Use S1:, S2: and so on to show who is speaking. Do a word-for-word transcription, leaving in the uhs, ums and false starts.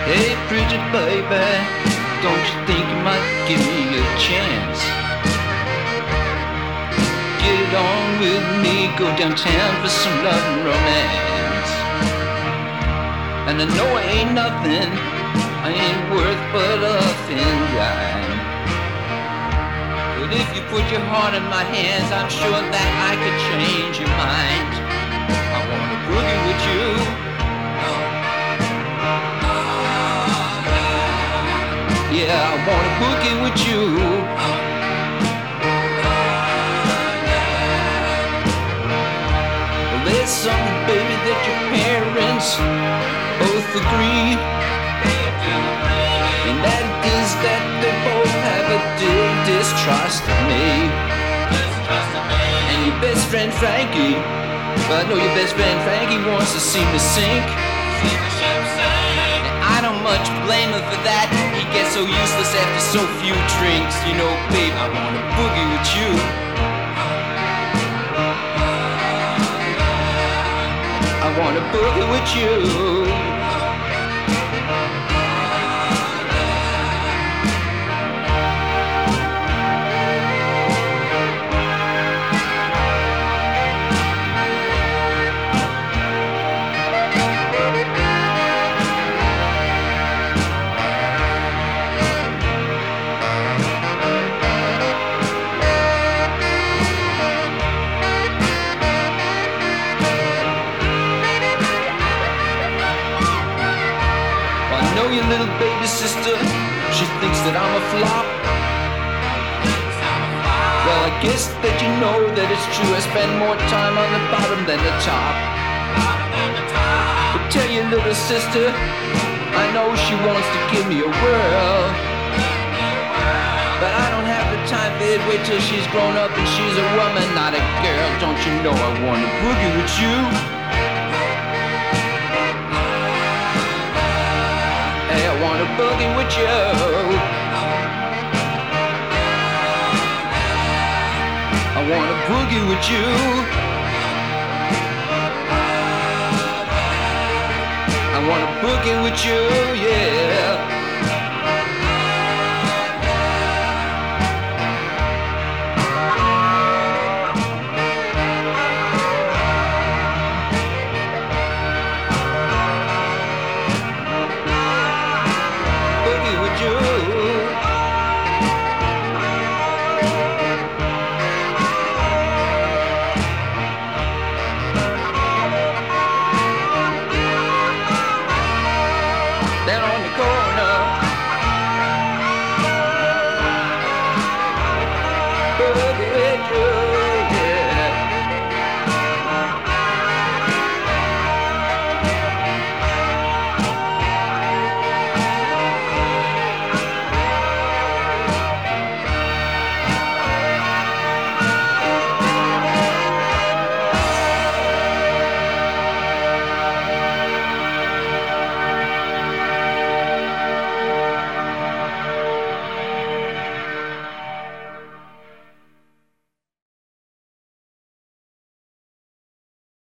S1: Hey, pretty baby, don't you think you might give me a chance? Get it on with me, go downtown for some love and romance. And I know I ain't nothing, I ain't worth but a thin dime. But if you put your heart in my hands, I'm sure that I could change your mind. I wanna boogie with you. Yeah, I wanna boogie with you. Well, there's something, baby, that your parents both agree. And that is that they both have a deep distrust of me. And your best friend Frankie, well, I know your best friend Frankie wants to see me sink. And I don't much blame him for that. He gets so useless after so few drinks. You know, babe, I wanna boogie with you. I wanna boogie with you. Your little baby sister, she thinks that I'm a flop. Well, I guess that you know that it's true. I spend more time on the bottom than the top. But tell your little sister, I know she wants to give me a whirl, but I don't have the time for it. Wait till she's grown up and she's a woman, not a girl. Don't you know I wanna boogie with you? Hey, I wanna boogie with you. I wanna boogie with you. I wanna boogie with you, yeah. Down on the coast.